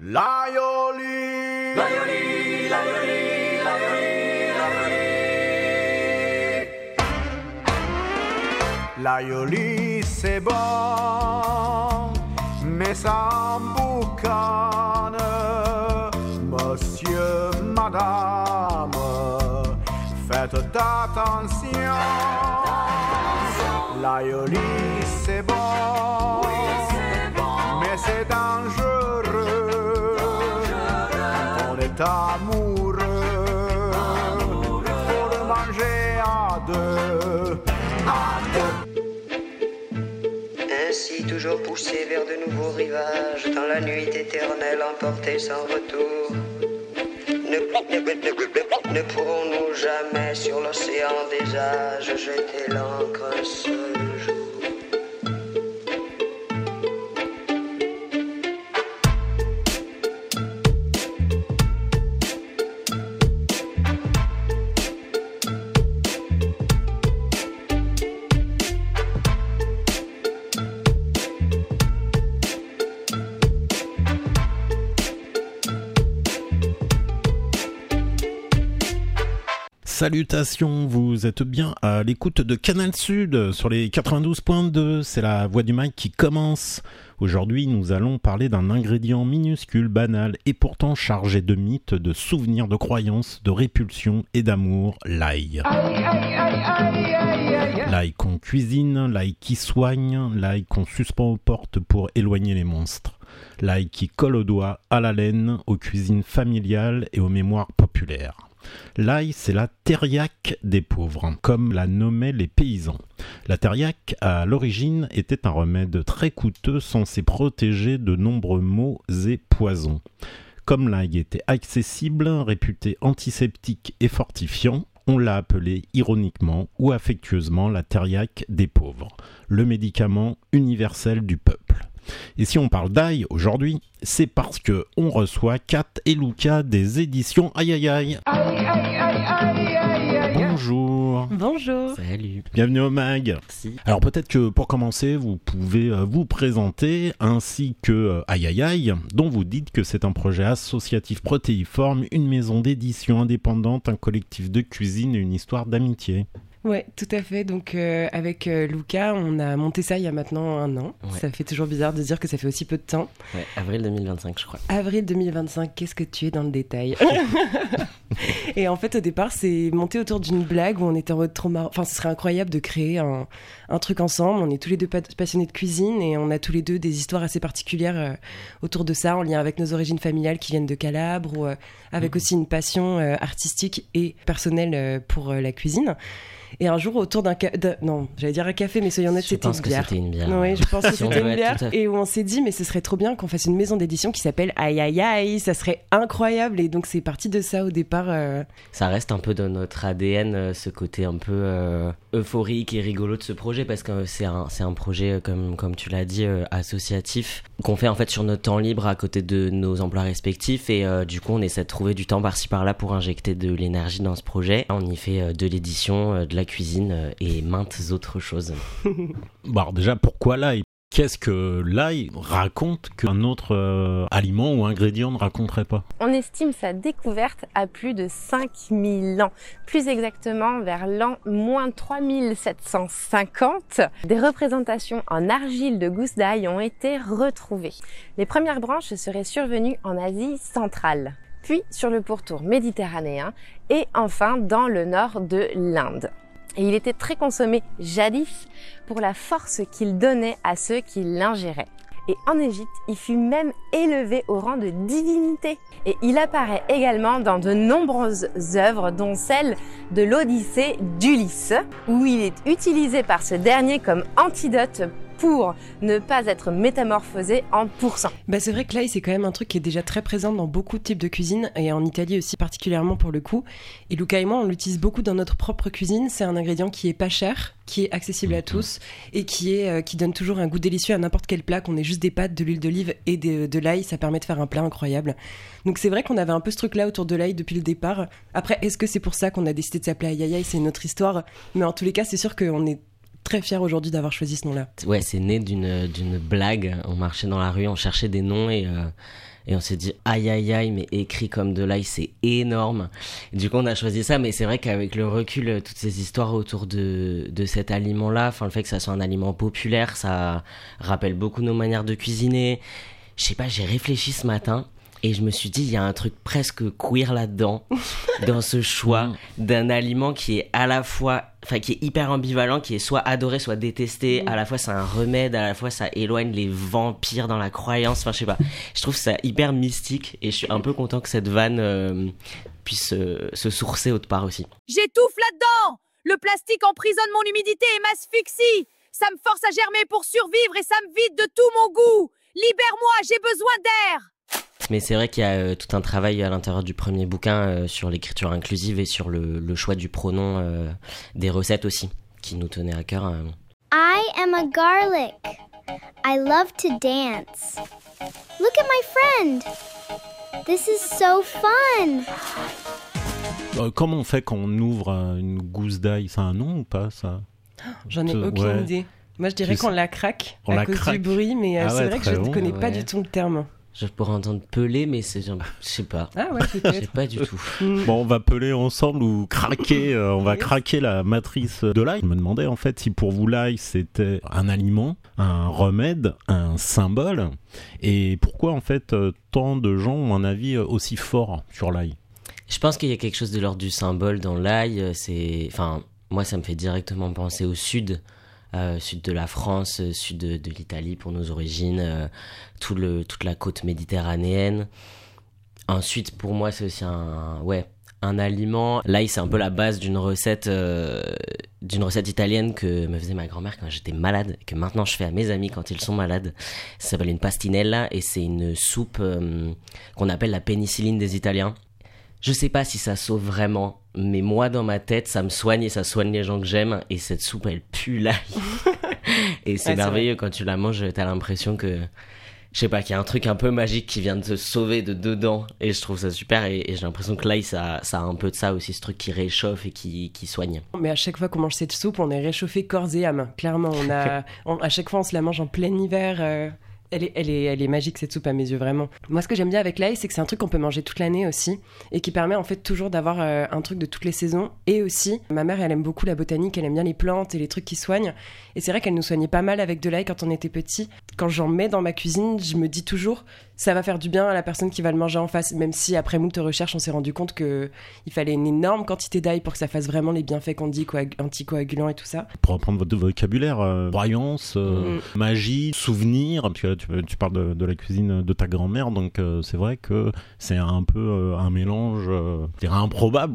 L'aioli, l'aioli, l'aioli, l'aioli, l'aioli. L'aioli c'est bon, mais ça boucane. Monsieur, madame, faites attention. L'aioli c'est bon, oui, c'est bon, mais c'est dangereux. On est amoureux, faut le manger à deux, à deux. Ainsi toujours poussé vers de nouveaux rivages, dans la nuit éternelle emportés sans retour. Ne pourrons-nous jamais sur l'océan des âges jeter l'ancre un seul jour? Salutations, vous êtes bien à l'écoute de Canal Sud sur les 92.2, c'est la voix du Mike qui commence. Aujourd'hui, nous allons parler d'un ingrédient minuscule, banal et pourtant chargé de mythes, de souvenirs, de croyances, de répulsion et d'amour, l'ail. L'ail qu'on cuisine, l'ail qui soigne, l'ail qu'on suspend aux portes pour éloigner les monstres. L'ail qui colle aux doigts, à la laine, aux cuisines familiales et aux mémoires populaires. L'ail, c'est la thériaque des pauvres, comme la nommaient les paysans. La thériaque, à l'origine, était un remède très coûteux censé protéger de nombreux maux et poisons. Comme l'ail était accessible, réputé antiseptique et fortifiant, on l'a appelé ironiquement ou affectueusement la thériaque des pauvres, le médicament universel du peuple. Et si on parle d'ail aujourd'hui, c'est parce que on reçoit Kat et Luca des éditions Aïe Aïe Aïe. Bonjour. Bonjour. Salut. Bienvenue au mag. Merci. Alors peut-être que pour commencer, vous pouvez vous présenter ainsi que Aïe Aïe Aïe, dont vous dites que c'est un projet associatif protéiforme, une maison d'édition indépendante, un collectif de cuisine et une histoire d'amitié. Ouais, tout à fait. Donc avec Luca, on a monté ça il y a maintenant 1 an. Ouais. Ça fait toujours bizarre de dire que ça fait aussi peu de temps. Ouais, avril 2025, je crois. Avril 2025, qu'est-ce que tu es dans le détail. Et en fait, au départ, c'est monté autour d'une blague où on était en mode trop marrant. Enfin, ce serait incroyable de créer un truc ensemble. On est tous les deux passionnés de cuisine et on a tous les deux des histoires assez particulières autour de ça, en lien avec nos origines familiales qui viennent de Calabre ou avec aussi une passion artistique et personnelle pour la cuisine. Et un jour, autour non, j'allais dire un café, mais soyons honnêtes, c'était une bière. Je pense que c'était une bière. Oui, je pense que c'était une bière. Et où on s'est dit, mais ce serait trop bien qu'on fasse une maison d'édition qui s'appelle Aïe Aïe Aïe, ça serait incroyable. Et donc, c'est parti de ça au départ. Ça reste un peu dans notre ADN, ce côté un peu euphorique et rigolo de ce projet, parce que c'est un projet, comme tu l'as dit, associatif, qu'on fait en fait sur notre temps libre à côté de nos emplois respectifs. Et du coup, on essaie de trouver du temps par-ci par-là pour injecter de l'énergie dans ce projet. On y fait de l'édition, de la cuisine et maintes autres choses. Bon, alors déjà, pourquoi l'ail ? Qu'est-ce que l'ail raconte qu'un autre aliment ou ingrédient ne raconterait pas ? On estime sa découverte à plus de 5000 ans. Plus exactement, vers l'an moins 3750, des représentations en argile de gousses d'ail ont été retrouvées. Les premières branches seraient survenues en Asie centrale, puis sur le pourtour méditerranéen et enfin dans le nord de l'Inde. Et il était très consommé jadis pour la force qu'il donnait à ceux qui l'ingéraient. Et en Égypte, il fut même élevé au rang de divinité. Et il apparaît également dans de nombreuses œuvres, dont celle de l'Odyssée d'Ulysse, où il est utilisé par ce dernier comme antidote pour ne pas être métamorphosé en pourcent. Bah c'est vrai que l'ail, c'est quand même un truc qui est déjà très présent dans beaucoup de types de cuisine, et en Italie aussi particulièrement pour le coup. Et Luca et moi, on l'utilise beaucoup dans notre propre cuisine. C'est un ingrédient qui est pas cher, qui est accessible à tous, et qui donne toujours un goût délicieux à n'importe quel plat, qu'on ait juste des pâtes, de l'huile d'olive et de l'ail, ça permet de faire un plat incroyable. Donc c'est vrai qu'on avait un peu ce truc-là autour de l'ail depuis le départ. Après, est-ce que c'est pour ça qu'on a décidé de s'appeler Aïe Aïe Aïe ? C'est une autre histoire. Mais en tous les cas, c'est sûr qu'on est très fiers aujourd'hui d'avoir choisi ce nom-là. Ouais, c'est né d'une blague. On marchait dans la rue, on cherchait des noms et Et on s'est dit, aïe aïe aïe, mais écrit comme de l'ail, c'est énorme. Et du coup, on a choisi ça, mais c'est vrai qu'avec le recul, toutes ces histoires autour de cet aliment-là, enfin, le fait que ça soit un aliment populaire, ça rappelle beaucoup nos manières de cuisiner. Je sais pas, j'ai réfléchi ce matin et je me suis dit, il y a un truc presque queer là-dedans, dans ce choix d'un aliment qui est à la fois, enfin, qui est hyper ambivalent, qui est soit adoré, soit détesté. À la fois, c'est un remède, à la fois, ça éloigne les vampires dans la croyance. Enfin, je sais pas. Je trouve ça hyper mystique et je suis un peu content que cette vanne puisse se sourcer autre part aussi. J'étouffe là-dedans. Le plastique emprisonne mon humidité et m'asphyxie. Ça me force à germer pour survivre et ça me vide de tout mon goût. Libère-moi, j'ai besoin d'air. Mais c'est vrai qu'il y a tout un travail à l'intérieur du premier bouquin sur l'écriture inclusive et sur le choix du pronom des recettes aussi, qui nous tenait à cœur. I am a garlic. I love to dance. Look at my friend. This is so fun. Comment on fait quand on ouvre une gousse d'ail? C'est un nom ou pas, ça? J'en ai aucune idée. Moi, je dirais qu'on la craque à cause du bruit, mais c'est vrai que je ne connais pas du tout le terme. Je pourrais entendre peler, mais c'est genre, je sais pas. Ah ouais, peut-être. Je sais pas du tout. Bon, on va peler ensemble ou craquer. On va craquer la matrice de l'ail. Je me demandais en fait si pour vous l'ail c'était un aliment, un remède, un symbole, et pourquoi en fait tant de gens ont un avis aussi fort sur l'ail. Je pense qu'il y a quelque chose de l'ordre du symbole dans l'ail. Enfin, moi, ça me fait directement penser au sud. Sud de la France, sud de l'Italie pour nos origines, toute la côte méditerranéenne. Ensuite, pour moi, c'est aussi un aliment. L'ail, c'est un peu la base d'une recette italienne que me faisait ma grand-mère quand j'étais malade, que maintenant je fais à mes amis quand ils sont malades. Ça s'appelle une pastinella et c'est une soupe qu'on appelle la pénicilline des Italiens. Je sais pas si ça sauve vraiment, mais moi dans ma tête ça me soigne et ça soigne les gens que j'aime, et cette soupe elle pue l'ail. Et c'est merveilleux, quand tu la manges t'as l'impression que, je sais pas, qu'il y a un truc un peu magique qui vient de te sauver de dedans, et je trouve ça super, et j'ai l'impression que l'ail ça a un peu de ça aussi, ce truc qui réchauffe et qui soigne. Mais à chaque fois qu'on mange cette soupe on est réchauffé corps et âme, clairement. À chaque fois on se la mange en plein hiver. Elle est magique cette soupe à mes yeux, vraiment. Moi, ce que j'aime bien avec l'ail, c'est que c'est un truc qu'on peut manger toute l'année aussi, et qui permet en fait toujours d'avoir un truc de toutes les saisons. Et aussi, ma mère, elle aime beaucoup la botanique, elle aime bien les plantes et les trucs qui soignent. Et c'est vrai qu'elle nous soignait pas mal avec de l'ail quand on était petit. Quand j'en mets dans ma cuisine, je me dis toujours, ça va faire du bien à la personne qui va le manger en face. Même si après moult recherches, on s'est rendu compte qu'il fallait une énorme quantité d'ail pour que ça fasse vraiment les bienfaits qu'on dit, anticoagulants et tout ça. Pour reprendre votre vocabulaire, croyance, magie, souvenir, puis là, tu parles de la cuisine de ta grand-mère, donc c'est vrai que c'est un peu un mélange, je dirais improbable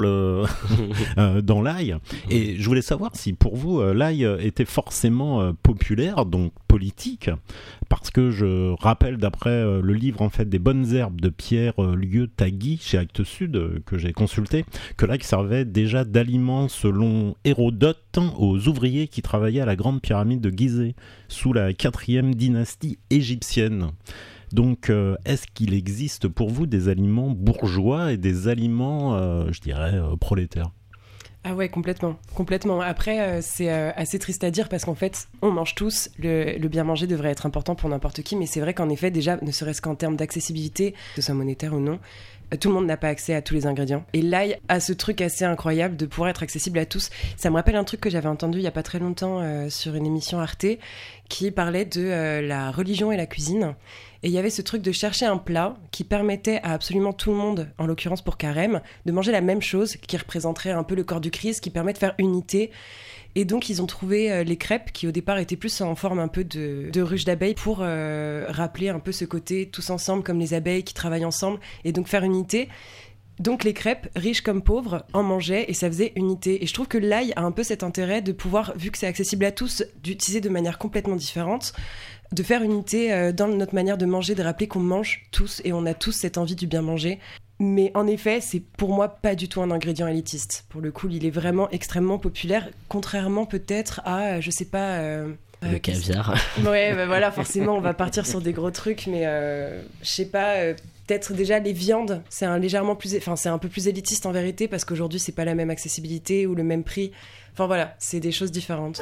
dans l'ail. Et je voulais savoir si pour vous l'ail était forcément populaire, donc politique, parce que je rappelle d'après le livre en fait des bonnes herbes de Pierre Lieu-Tagui chez Actes Sud que j'ai consulté, que l'ail servait déjà d'aliment selon Hérodote aux ouvriers qui travaillaient à la grande pyramide de Gizeh sous la 4e dynastie égyptienne. Donc, est-ce qu'il existe pour vous des aliments bourgeois et des aliments, je dirais, prolétaires ? Ah ouais, complètement. Après, c'est assez triste à dire parce qu'en fait, on mange tous. Le bien manger devrait être important pour n'importe qui, mais c'est vrai qu'en effet, déjà, ne serait-ce qu'en termes d'accessibilité, que ce soit monétaire ou non, tout le monde n'a pas accès à tous les ingrédients. Et l'ail a ce truc assez incroyable de pouvoir être accessible à tous. Ça me rappelle un truc que j'avais entendu il y a pas très longtemps sur une émission Arte qui parlait de la religion et la cuisine. Et il y avait ce truc de chercher un plat qui permettait à absolument tout le monde, en l'occurrence pour Carême, de manger la même chose, qui représenterait un peu le corps du Christ, qui permet de faire unité. Et donc ils ont trouvé les crêpes, qui au départ étaient plus en forme un peu de ruche d'abeilles, pour rappeler un peu ce côté tous ensemble comme les abeilles qui travaillent ensemble, et donc faire unité. Donc les crêpes, riches comme pauvres, en mangeaient et ça faisait unité. Et je trouve que l'ail a un peu cet intérêt de pouvoir, vu que c'est accessible à tous, d'utiliser de manière complètement différente, de faire unité dans notre manière de manger, de rappeler qu'on mange tous et on a tous cette envie du bien manger. Mais en effet, c'est pour moi pas du tout un ingrédient élitiste. Pour le coup, il est vraiment extrêmement populaire, contrairement peut-être à, je sais pas... le caviar. Ouais, bah voilà, forcément, on va partir sur des gros trucs, mais je sais pas... Peut-être déjà les viandes, c'est un peu plus élitiste en vérité, parce qu'aujourd'hui c'est pas la même accessibilité ou le même prix. Enfin voilà, c'est des choses différentes.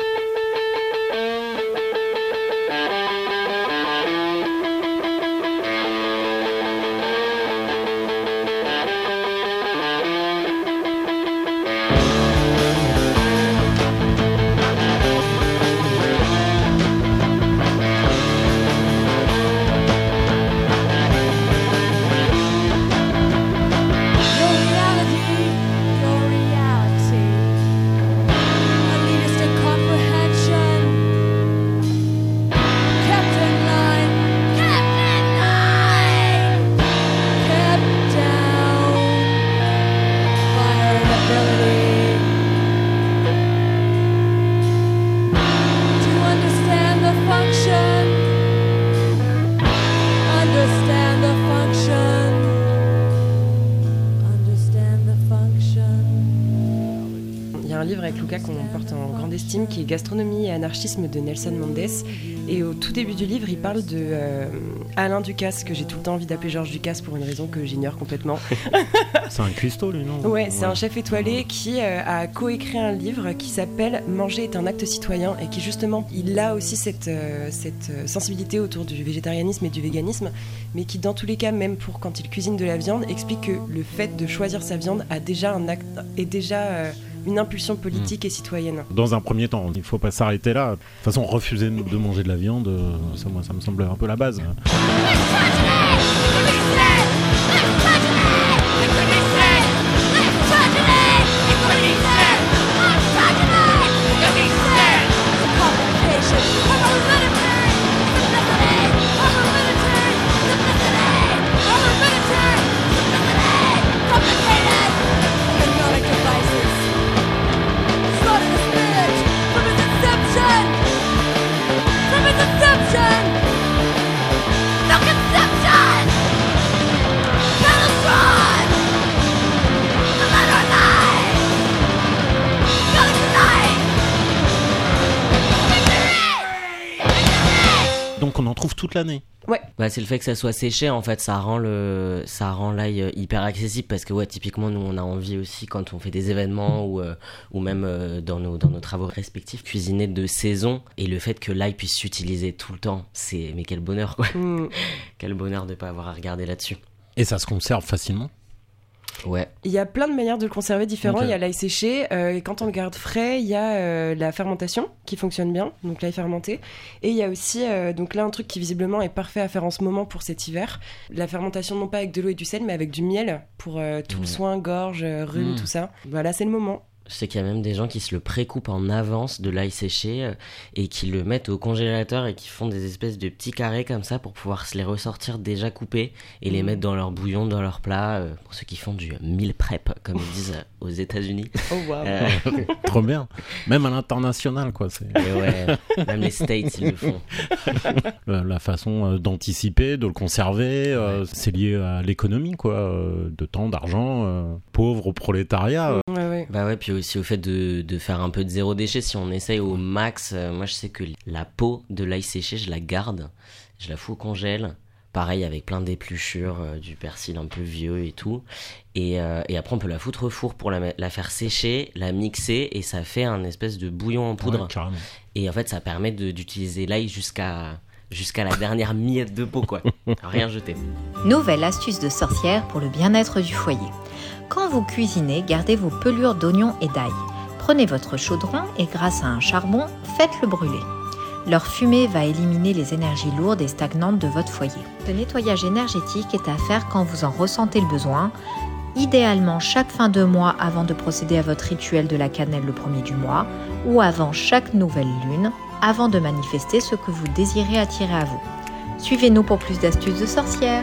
avec Luca qu'on porte en grande estime, qui est Gastronomie et anarchisme de Nelson Mandès. Et au tout début du livre, il parle de Alain Ducasse, que j'ai tout le temps envie d'appeler Georges Ducasse pour une raison que j'ignore complètement. C'est un cuistot, lui, non? Ouais, c'est un chef étoilé qui a coécrit un livre qui s'appelle Manger est un acte citoyen, et qui justement, il a aussi cette sensibilité autour du végétarianisme et du véganisme, mais qui dans tous les cas, même pour quand il cuisine de la viande, explique que le fait de choisir sa viande a déjà un acte, est déjà une impulsion politique et citoyenne. Dans un premier temps, il ne faut pas s'arrêter là. De toute façon, refuser de manger de la viande, ça me semble un peu la base. Donc on en trouve toute l'année. Ouais. Bah, c'est le fait que ça soit séché, en fait, ça rend l'ail hyper accessible, parce que ouais, typiquement nous on a envie aussi, quand on fait des événements ou même dans nos travaux respectifs, cuisiner de saison, et le fait que l'ail puisse s'utiliser tout le temps, mais quel bonheur quoi. Quel bonheur de pas avoir à regarder là-dessus. Et ça se conserve facilement. Ouais. Il y a plein de manières de le conserver différents. Il y a l'ail séché, et quand on le garde frais, il y a la fermentation qui fonctionne bien, donc l'ail fermenté. Et il y a aussi, donc là, un truc qui visiblement est parfait à faire en ce moment pour cet hiver, la fermentation non pas avec de l'eau et du sel, mais avec du miel pour tout le soin, gorge, rhume, tout ça. Voilà, c'est le moment. Je sais qu'il y a même des gens qui se le précoupent en avance de l'ail séché et qui le mettent au congélateur et qui font des espèces de petits carrés comme ça pour pouvoir se les ressortir déjà coupés et les mettre dans leur bouillon, dans leur plat, pour ceux qui font du meal prep, comme ils disent aux États-Unis. Oh wow. Trop bien. Même à l'international, quoi. Ouais, même les States, ils le font. La façon d'anticiper, de le conserver, c'est lié à l'économie, quoi. De temps, d'argent, pauvre au prolétariat. Ouais. Bah ouais, puis aussi au fait de faire un peu de zéro déchet. Si on essaye au max, moi je sais que la peau de l'ail séché, je la garde, je la fous au congèle. Pareil avec plein d'épluchures, du persil un peu vieux et tout. Et après on peut la foutre au four pour la faire sécher, la mixer, et ça fait un espèce de bouillon en poudre. Ouais, et en fait ça permet d'utiliser l'ail jusqu'à la dernière miette de peau, quoi. Rien jeter. Nouvelle astuce de sorcière pour le bien-être du foyer. Quand vous cuisinez, gardez vos pelures d'oignons et d'ail. Prenez votre chaudron et grâce à un charbon, faites-le brûler. Leur fumée va éliminer les énergies lourdes et stagnantes de votre foyer. Ce nettoyage énergétique est à faire quand vous en ressentez le besoin, idéalement chaque fin de mois avant de procéder à votre rituel de la cannelle le 1er du mois, ou avant chaque nouvelle lune, avant de manifester ce que vous désirez attirer à vous. Suivez-nous pour plus d'astuces de sorcières.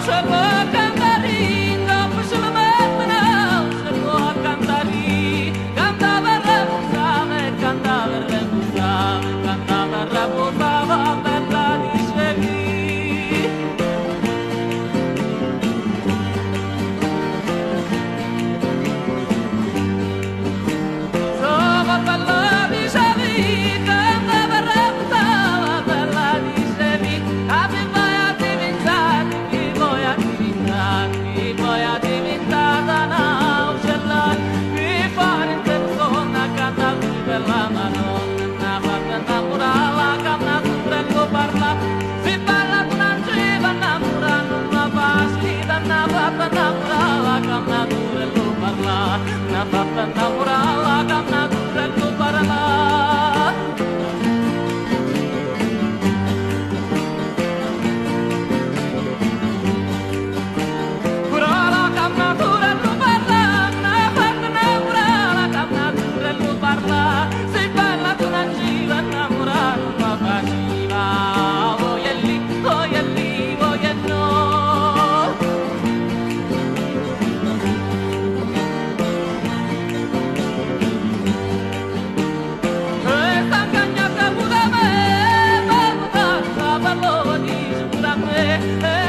Hey